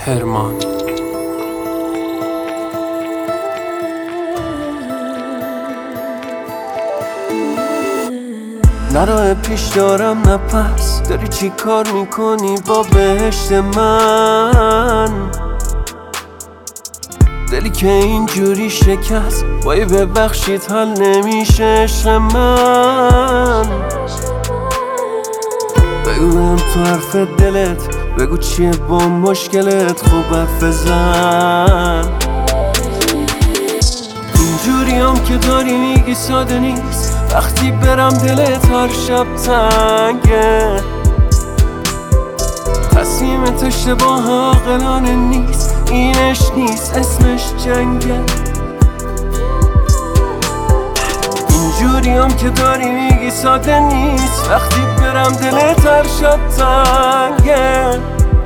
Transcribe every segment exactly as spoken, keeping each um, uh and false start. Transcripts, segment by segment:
هرمان. نه راه پیش دارم نه پس، داری چی کار میکنی با بهشت من؟ دلی که اینجوری شکست وای ببخشید حل نمیشه عشق من. بگو بهم تو حرف دلت، بگو چیه با مشکلت، خوب حرف زن. اینجوری هم که داری میگی ساده نیست، وقتی برم دلت هر شب تنگه. تصمیمت اشتباه عاقلانه نیست، اینش نیست اسمش جنگه. اینجوری هم که داری میگی ساده نیست، وقتی برم دلت هر شب تنگه.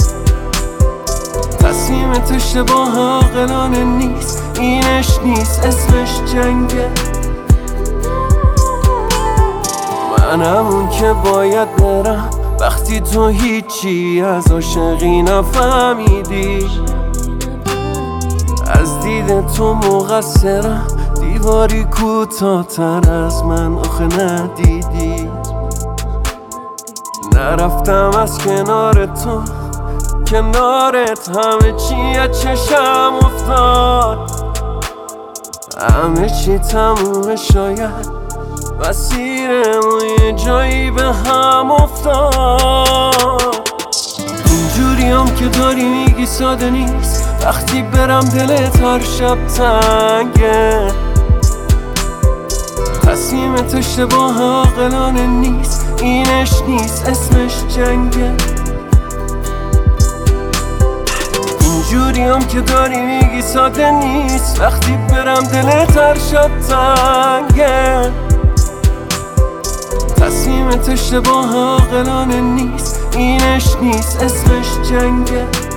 تصمیمت اشتباه عاقلانه نیست، اینش نیست اسمش جنگه. من همون که باید برم وقتی تو هیچی از عاشقی نفهمیدی. از دید تو مقصرم، دیواری کوتاه‌تر از من آخه ندیدی. نرفتم از کنار تو، کنارت همه چی از چشم افتاد. همه چی تمومه شاید، مسیرمون یه جایی به هم افتاد. اینجوری هم که داری میگی ساده نیست، وقتی برم دلت هر شب تنگه. تصمیمت اشتباه عاقلانه نیست، اینش نیست اسمش جنگه. اینجوری هم که داری میگی ساده نیست، وقتی برم دلت هر شب تنگه. تصمیمت اشتباه عاقلانه نیست، اینش نیست اسمش جنگه.